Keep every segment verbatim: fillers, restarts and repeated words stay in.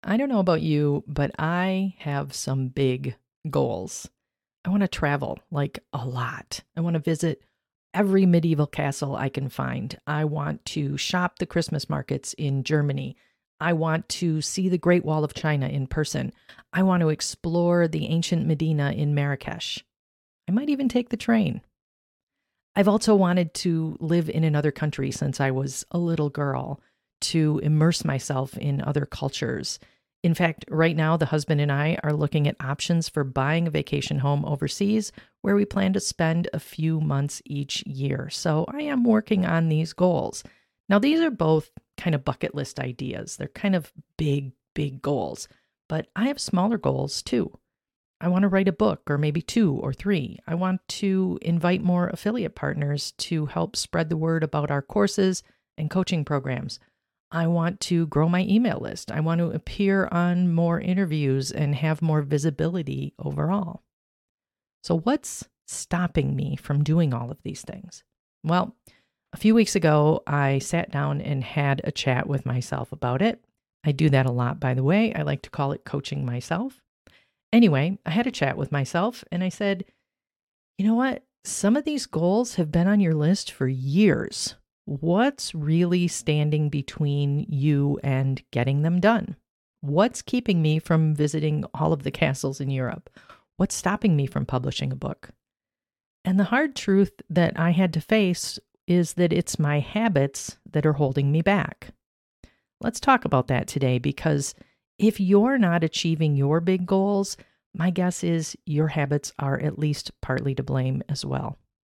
I don't know about you, but I have some big goals. I want to travel, like a lot. I want to visit every medieval castle I can find. I want to shop the Christmas markets in Germany. I want to see the Great Wall of China in person. I want to explore the ancient Medina in Marrakesh. I might even take the train. I've also wanted to live in another country since I was a little girl, to immerse myself in other cultures. In fact, right now, the husband and I are looking at options for buying a vacation home overseas where we plan to spend a few months each year. So I am working on these goals. Now, these are both kind of bucket list ideas. They're kind of big, big goals, but I have smaller goals too. I want to write a book, or maybe two or three. I want to invite more affiliate partners to help spread the word about our courses and coaching programs. I want to grow my email list. I want to appear on more interviews and have more visibility overall. So what's stopping me from doing all of these things? Well, a few weeks ago, I sat down and had a chat with myself about it. I do that a lot, by the way. I like to call it coaching myself. Anyway, I had a chat with myself and I said, you know what? Some of these goals have been on your list for years. What's really standing between you and getting them done? What's keeping me from visiting all of the castles in Europe? What's stopping me from publishing a book? And the hard truth that I had to face is that it's my habits that are holding me back. Let's talk about that today, because if you're not achieving your big goals, my guess is your habits are at least partly to blame as well.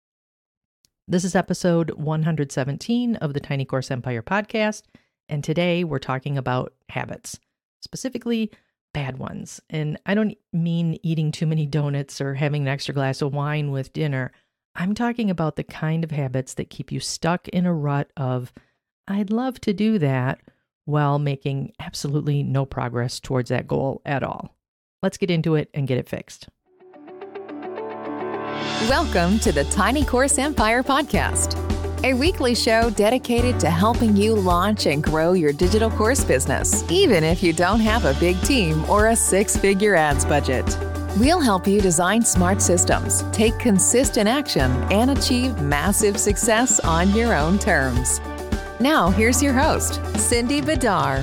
This is episode one hundred seventeen of the Tiny Course Empire podcast, and today we're talking about habits, specifically bad ones. And I don't mean eating too many donuts or having an extra glass of wine with dinner. I'm talking about the kind of habits that keep you stuck in a rut of, I'd love to do that, while making absolutely no progress towards that goal at all. Let's get into it and get it fixed. Welcome to the Tiny Course Empire podcast, a weekly show dedicated to helping you launch and grow your digital course business, even if you don't have a big team or a six-figure ads budget. We'll help you design smart systems, take consistent action, and achieve massive success on your own terms. Now, here's your host, Cindy Bidar.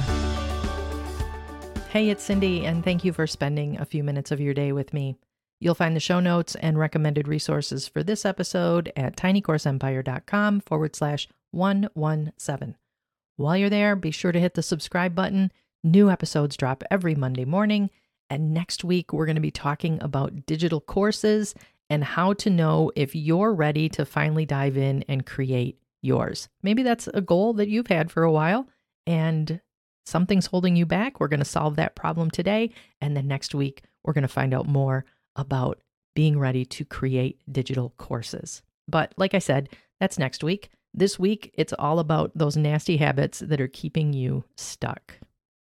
Hey, it's Cindy, and thank you for spending a few minutes of your day with me. You'll find the show notes and recommended resources for this episode at tinycourseempire.com forward slash 117. While you're there, be sure to hit the subscribe button. New episodes drop every Monday morning, and next week we're going to be talking about digital courses and how to know if you're ready to finally dive in and create yours. Maybe that's a goal that you've had for a while and something's holding you back. We're going to solve that problem today. And then next week, we're going to find out more about being ready to create digital courses. But like I said, that's next week. This week, it's all about those nasty habits that are keeping you stuck.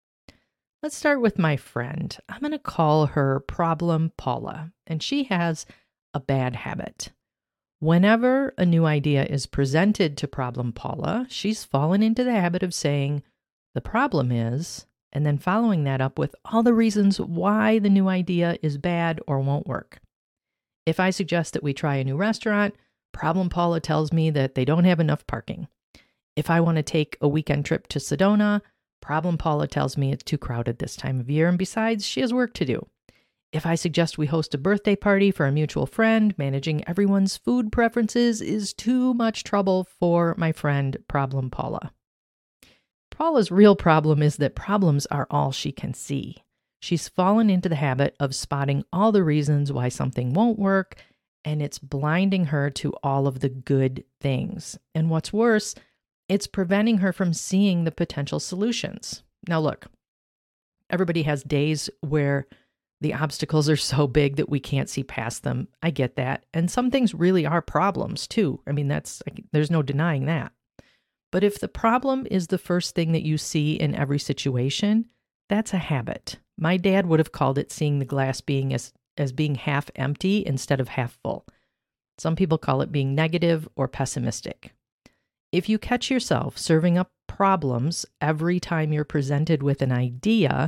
Let's start with my friend. I'm going to call her Problem Paula, and she has a bad habit. Whenever a new idea is presented to Problem Paula, she's fallen into the habit of saying, the problem is, and then following that up with all the reasons why the new idea is bad or won't work. If I suggest that we try a new restaurant, Problem Paula tells me that they don't have enough parking. If I want to take a weekend trip to Sedona, Problem Paula tells me it's too crowded this time of year, and besides, she has work to do. If I suggest we host a birthday party for a mutual friend, managing everyone's food preferences is too much trouble for my friend, Problem Paula. Paula's real problem is that problems are all she can see. She's fallen into the habit of spotting all the reasons why something won't work, and it's blinding her to all of the good things. And what's worse, it's preventing her from seeing the potential solutions. Now look, everybody has days where the obstacles are so big that we can't see past them. I get that. And some things really are problems too. I mean, that's there's no denying that. But if the problem is the first thing that you see in every situation, that's a habit. My dad would have called it seeing the glass being as, as being half empty instead of half full. Some people call it being negative or pessimistic. If you catch yourself serving up problems every time you're presented with an idea,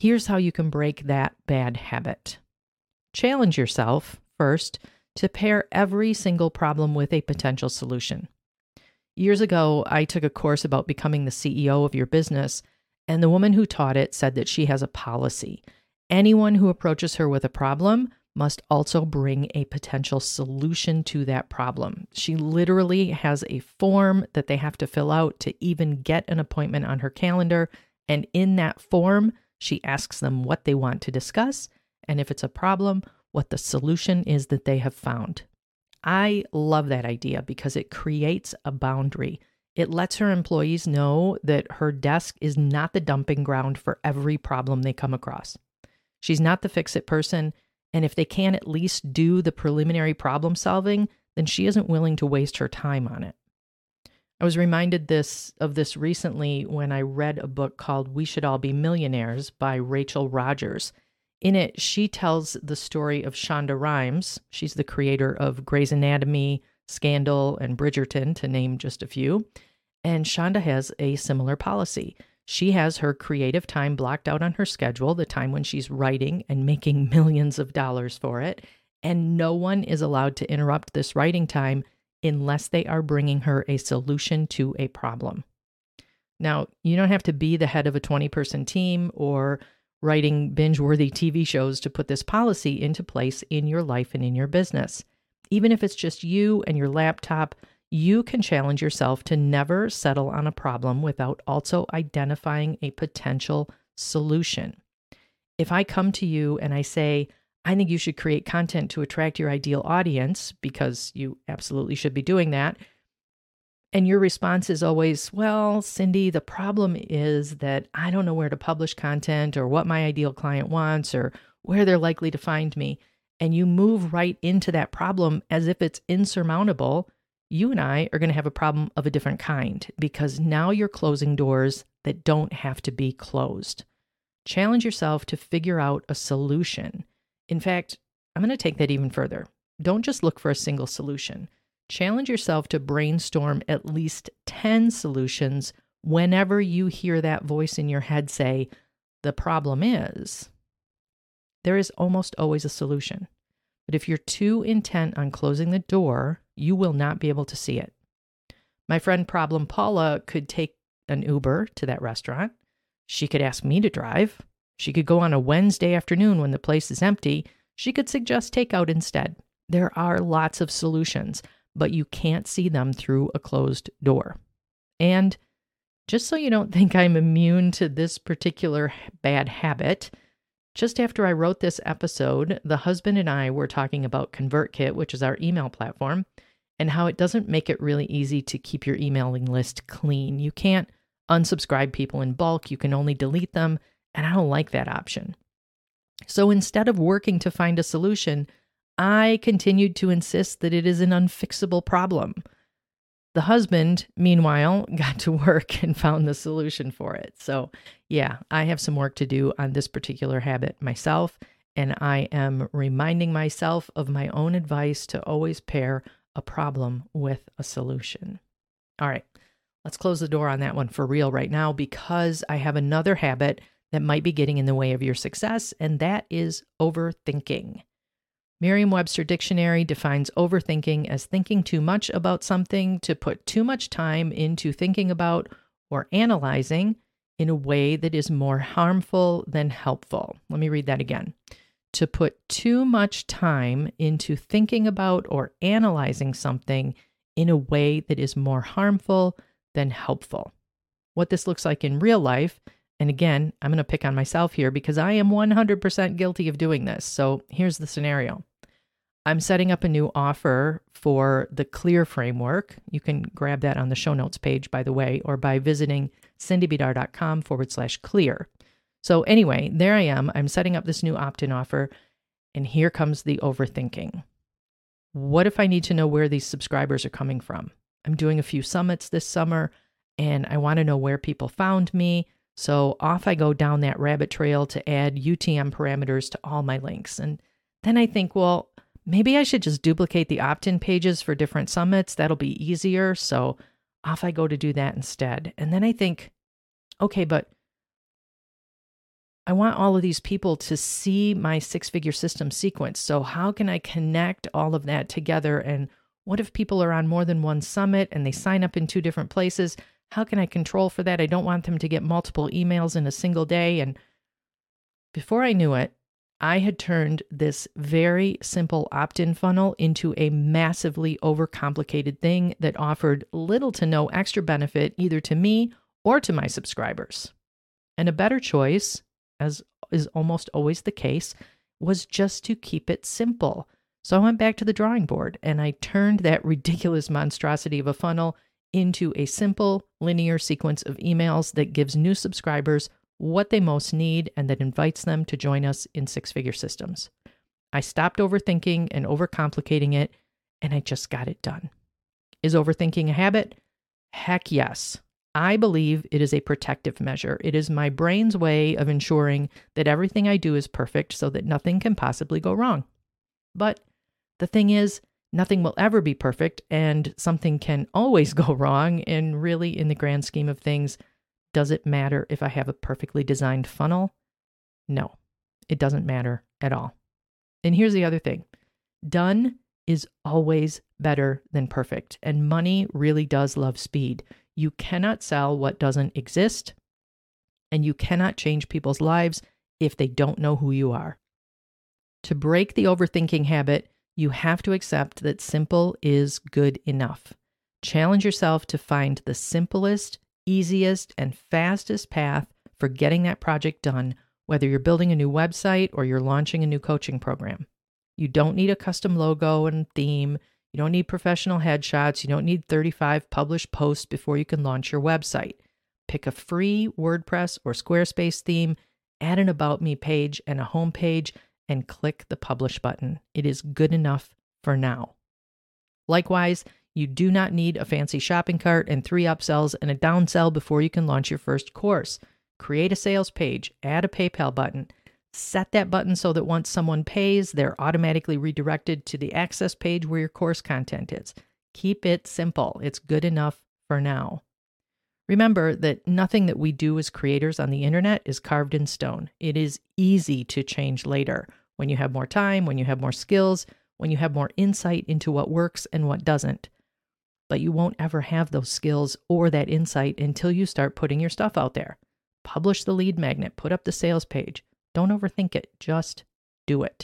Here's how you can break that bad habit. Challenge yourself, first, to pair every single problem with a potential solution. Years ago, I took a course about becoming the C E O of your business, and the woman who taught it said that she has a policy. Anyone who approaches her with a problem must also bring a potential solution to that problem. She literally has a form that they have to fill out to even get an appointment on her calendar, and in that form, she asks them what they want to discuss, and if it's a problem, what the solution is that they have found. I love that idea because it creates a boundary. It lets her employees know that her desk is not the dumping ground for every problem they come across. She's not the fix-it person, and if they can't at least do the preliminary problem solving, then she isn't willing to waste her time on it. I was reminded this of this recently when I read a book called We Should All Be Millionaires by Rachel Rogers. In it, she tells the story of Shonda Rhimes. She's the creator of Grey's Anatomy, Scandal, and Bridgerton, to name just a few. And Shonda has a similar policy. She has her creative time blocked out on her schedule, the time when she's writing and making millions of dollars for it. And no one is allowed to interrupt this writing time unless they are bringing her a solution to a problem. Now, you don't have to be the head of a twenty-person team or writing binge-worthy T V shows to put this policy into place in your life and in your business. Even if it's just you and your laptop, you can challenge yourself to never settle on a problem without also identifying a potential solution. If I come to you and I say, I think you should create content to attract your ideal audience, because you absolutely should be doing that, and your response is always, well, Cindy, the problem is that I don't know where to publish content or what my ideal client wants or where they're likely to find me, and you move right into that problem as if it's insurmountable, you and I are going to have a problem of a different kind, because now you're closing doors that don't have to be closed. Challenge yourself to figure out a solution. In fact, I'm going to take that even further. Don't just look for a single solution. Challenge yourself to brainstorm at least ten solutions whenever you hear that voice in your head say, the problem is. There is almost always a solution. But if you're too intent on closing the door, you will not be able to see it. My friend Problem Paula could take an Uber to that restaurant. She could ask me to drive. She could go on a Wednesday afternoon when the place is empty. She could suggest takeout instead. There are lots of solutions, but you can't see them through a closed door. And just so you don't think I'm immune to this particular bad habit, just after I wrote this episode, the husband and I were talking about ConvertKit, which is our email platform, and how it doesn't make it really easy to keep your emailing list clean. You can't unsubscribe people in bulk. You can only delete them, and I don't like that option. So instead of working to find a solution, I continued to insist that it is an unfixable problem. The husband, meanwhile, got to work and found the solution for it. So yeah, I have some work to do on this particular habit myself, and I am reminding myself of my own advice to always pair a problem with a solution. All right, let's close the door on that one for real right now, because I have another habit that might be getting in the way of your success, and that is overthinking. Merriam-Webster Dictionary defines overthinking as thinking too much about something, to put too much time into thinking about or analyzing in a way that is more harmful than helpful. Let me read that again. To put too much time into thinking about or analyzing something in a way that is more harmful than helpful. What this looks like in real life, and again, I'm going to pick on myself here because I am one hundred percent guilty of doing this. So here's the scenario. I'm setting up a new offer for the CLEAR framework. You can grab that on the show notes page, by the way, or by visiting cindybidar.com forward slash clear. So anyway, there I am. I'm setting up this new opt-in offer, and here comes the overthinking. What if I need to know where these subscribers are coming from? I'm doing a few summits this summer, and I want to know where people found me. So off I go down that rabbit trail to add U T M parameters to all my links. And then I think, well, maybe I should just duplicate the opt-in pages for different summits. That'll be easier. So off I go to do that instead. And then I think, okay, but I want all of these people to see my six-figure system sequence. So how can I connect all of that together? And what if people are on more than one summit and they sign up in two different places? How can I control for that? I don't want them to get multiple emails in a single day. And before I knew it, I had turned this very simple opt-in funnel into a massively overcomplicated thing that offered little to no extra benefit either to me or to my subscribers. And a better choice, as is almost always the case, was just to keep it simple. So I went back to the drawing board and I turned that ridiculous monstrosity of a funnel into a simple linear sequence of emails that gives new subscribers what they most need and that invites them to join us in six-figure systems. I stopped overthinking and overcomplicating it, and I just got it done. Is overthinking a habit? Heck yes. I believe it is a protective measure. It is my brain's way of ensuring that everything I do is perfect so that nothing can possibly go wrong. But the thing is, nothing will ever be perfect, and something can always go wrong, and really, in the grand scheme of things, does it matter if I have a perfectly designed funnel? No, it doesn't matter at all. And here's the other thing. Done is always better than perfect, and money really does love speed. You cannot sell what doesn't exist, and you cannot change people's lives if they don't know who you are. To break the overthinking habit, you have to accept that simple is good enough. Challenge yourself to find the simplest, easiest, and fastest path for getting that project done, whether you're building a new website or you're launching a new coaching program. You don't need a custom logo and theme. You don't need professional headshots. You don't need thirty-five published posts before you can launch your website. Pick a free WordPress or Squarespace theme, add an About Me page and a home page, and click the Publish button. It is good enough for now. Likewise, you do not need a fancy shopping cart and three upsells and a downsell before you can launch your first course. Create a sales page, add a PayPal button, set that button so that once someone pays, they're automatically redirected to the access page where your course content is. Keep it simple. It's good enough for now. Remember that nothing that we do as creators on the internet is carved in stone. It is easy to change later when you have more time, when you have more skills, when you have more insight into what works and what doesn't. But you won't ever have those skills or that insight until you start putting your stuff out there. Publish the lead magnet, put up the sales page. Don't overthink it, just do it.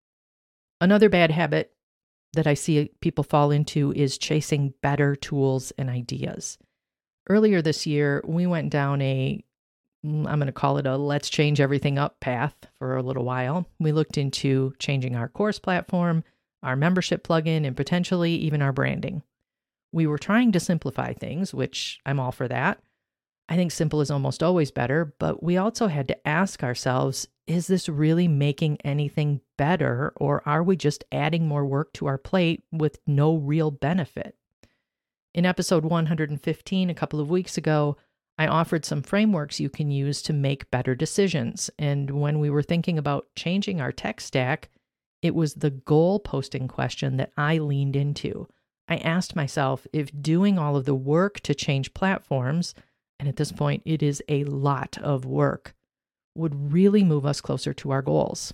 Another bad habit that I see people fall into is chasing better tools and ideas. Earlier this year, we went down a, I'm going to call it a let's change everything up path for a little while. We looked into changing our course platform, our membership plugin, and potentially even our branding. We were trying to simplify things, which I'm all for that. I think simple is almost always better, but we also had to ask ourselves, is this really making anything better, or are we just adding more work to our plate with no real benefit? In episode one hundred fifteen, a couple of weeks ago, I offered some frameworks you can use to make better decisions. And when we were thinking about changing our tech stack, it was the goal posting question that I leaned into. I asked myself if doing all of the work to change platforms, and at this point it is a lot of work, would really move us closer to our goals.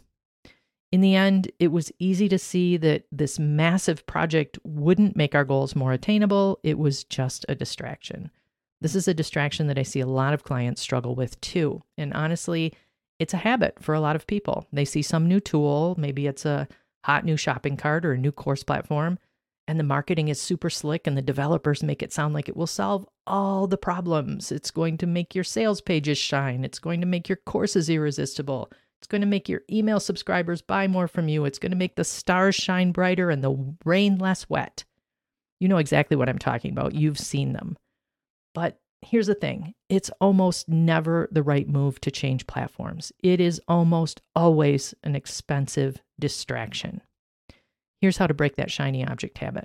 In the end, it was easy to see that this massive project wouldn't make our goals more attainable. It was just a distraction. This is a distraction that I see a lot of clients struggle with too. And honestly, it's a habit for a lot of people. They see some new tool, maybe it's a hot new shopping cart or a new course platform, and the marketing is super slick and the developers make it sound like it will solve all the problems. It's going to make your sales pages shine. It's going to make your courses irresistible. It's going to make your email subscribers buy more from you. It's going to make the stars shine brighter and the rain less wet. You know exactly what I'm talking about. You've seen them. But here's the thing. It's almost never the right move to change platforms. It is almost always an expensive distraction. Here's how to break that shiny object habit.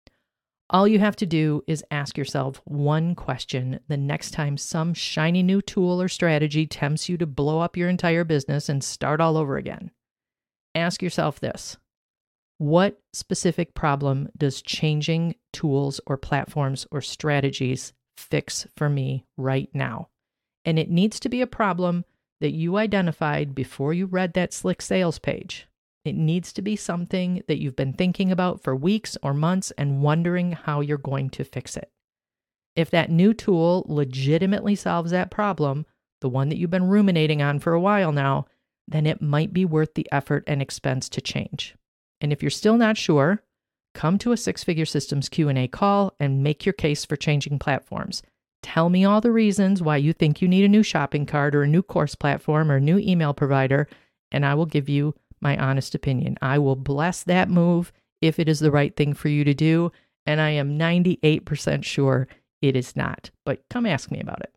All you have to do is ask yourself one question the next time some shiny new tool or strategy tempts you to blow up your entire business and start all over again. Ask yourself this: what specific problem does changing tools or platforms or strategies fix for me right now? And it needs to be a problem that you identified before you read that slick sales page. It needs to be something that you've been thinking about for weeks or months and wondering how you're going to fix it. If that new tool legitimately solves that problem, the one that you've been ruminating on for a while now, then it might be worth the effort and expense to change. And if you're still not sure, come to a Six Figure Systems Q and A call and make your case for changing platforms. Tell me all the reasons why you think you need a new shopping cart or a new course platform or a new email provider, and I will give you my honest opinion. I will bless that move if it is the right thing for you to do, and I am ninety-eight percent sure it is not. But come ask me about it.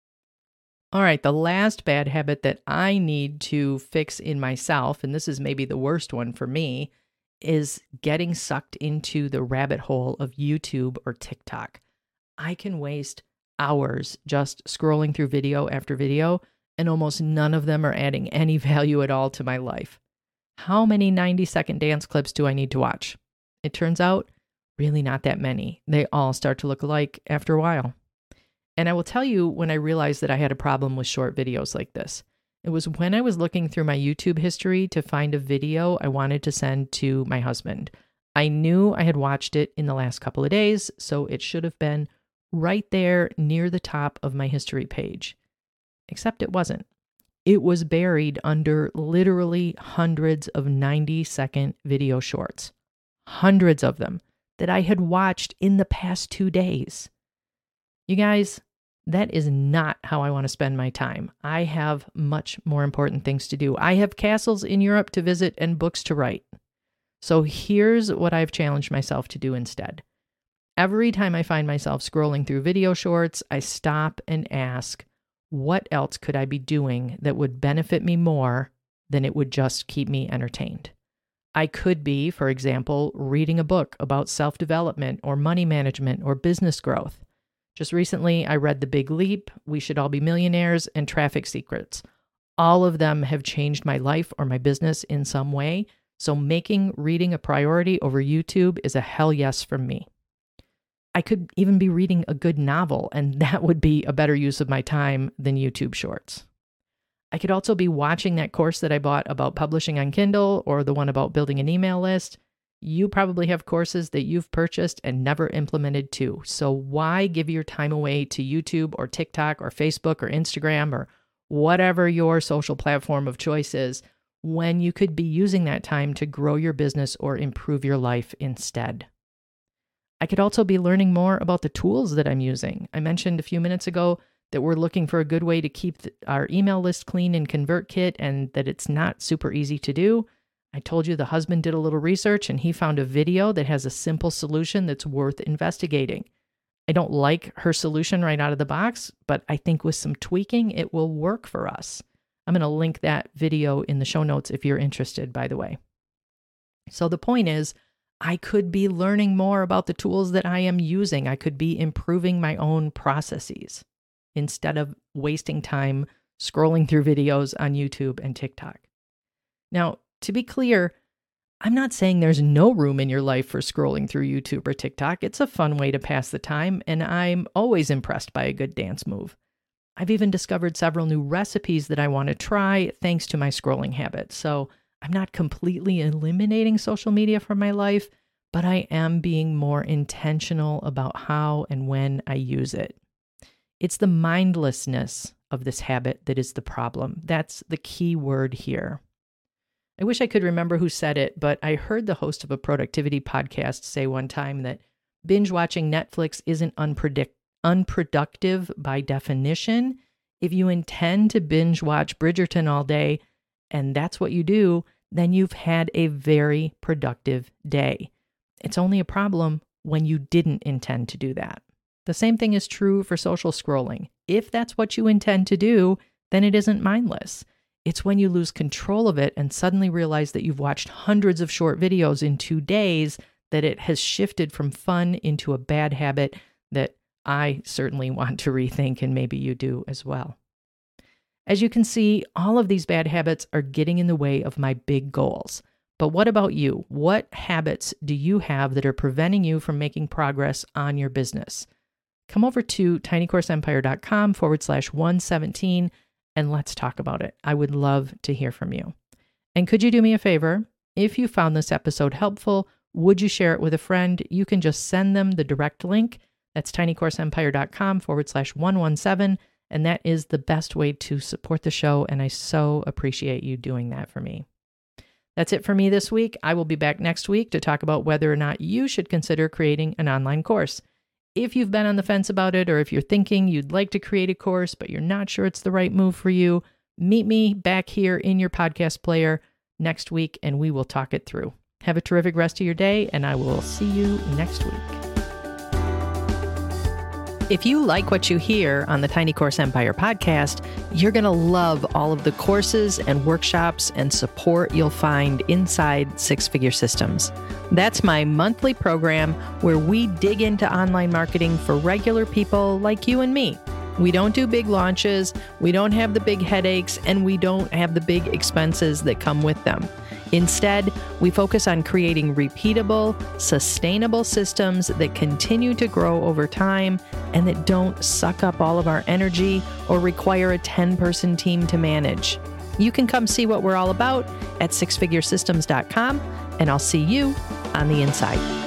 All right, the last bad habit that I need to fix in myself, and this is maybe the worst one for me, is getting sucked into the rabbit hole of YouTube or TikTok. I can waste hours just scrolling through video after video, and almost none of them are adding any value at all to my life. How many ninety-second dance clips do I need to watch? It turns out, really not that many. They all start to look alike after a while. And I will tell you when I realized that I had a problem with short videos like this. It was when I was looking through my YouTube history to find a video I wanted to send to my husband. I knew I had watched it in the last couple of days, so it should have been right there near the top of my history page. Except it wasn't. It was buried under literally hundreds of ninety-second video shorts. Hundreds of them that I had watched in the past two days. You guys, that is not how I want to spend my time. I have much more important things to do. I have castles in Europe to visit and books to write. So here's what I've challenged myself to do instead. Every time I find myself scrolling through video shorts, I stop and ask, what else could I be doing that would benefit me more than it would just keep me entertained? I could be, for example, reading a book about self-development or money management or business growth. Just recently, I read The Big Leap, We Should All Be Millionaires, and Traffic Secrets. All of them have changed my life or my business in some way, so making reading a priority over YouTube is a hell yes from me. I could even be reading a good novel, and that would be a better use of my time than YouTube Shorts. I could also be watching that course that I bought about publishing on Kindle or the one about building an email list. You probably have courses that you've purchased and never implemented too. So why give your time away to YouTube or TikTok or Facebook or Instagram or whatever your social platform of choice is when you could be using that time to grow your business or improve your life instead? I could also be learning more about the tools that I'm using. I mentioned a few minutes ago that we're looking for a good way to keep the, our email list clean in ConvertKit and that it's not super easy to do. I told you the husband did a little research and he found a video that has a simple solution that's worth investigating. I don't like her solution right out of the box, but I think with some tweaking, it will work for us. I'm going to link that video in the show notes if you're interested, by the way. So the point is, I could be learning more about the tools that I am using. I could be improving my own processes instead of wasting time scrolling through videos on YouTube and TikTok. Now, to be clear, I'm not saying there's no room in your life for scrolling through YouTube or TikTok. It's a fun way to pass the time, and I'm always impressed by a good dance move. I've even discovered several new recipes that I want to try thanks to my scrolling habit. So I'm not completely eliminating social media from my life, but I am being more intentional about how and when I use it. It's the mindlessness of this habit that is the problem. That's the key word here. I wish I could remember who said it, but I heard the host of a productivity podcast say one time that binge watching Netflix isn't unpredict- unproductive by definition. If you intend to binge watch Bridgerton all day, and that's what you do, then you've had a very productive day. It's only a problem when you didn't intend to do that. The same thing is true for social scrolling. If that's what you intend to do, then it isn't mindless. It's when you lose control of it and suddenly realize that you've watched hundreds of short videos in two days that it has shifted from fun into a bad habit that I certainly want to rethink, and maybe you do as well. As you can see, all of these bad habits are getting in the way of my big goals. But what about you? What habits do you have that are preventing you from making progress on your business? Come over to tinycourseempire.com forward slash 117 and let's talk about it. I would love to hear from you. And could you do me a favor? If you found this episode helpful, would you share it with a friend? You can just send them the direct link. That's tinycourseempire.com forward slash 117. And that is the best way to support the show. And I so appreciate you doing that for me. That's it for me this week. I will be back next week to talk about whether or not you should consider creating an online course. If you've been on the fence about it, or if you're thinking you'd like to create a course, but you're not sure it's the right move for you, meet me back here in your podcast player next week and we will talk it through. Have a terrific rest of your day, and I will see you next week. If you like what you hear on the Tiny Course Empire podcast, you're going to love all of the courses and workshops and support you'll find inside Six Figure Systems. That's my monthly program where we dig into online marketing for regular people like you and me. We don't do big launches, we don't have the big headaches, and we don't have the big expenses that come with them. Instead, we focus on creating repeatable, sustainable systems that continue to grow over time and that don't suck up all of our energy or require a ten-person team to manage. You can come see what we're all about at six figure systems dot com, and I'll see you on the inside.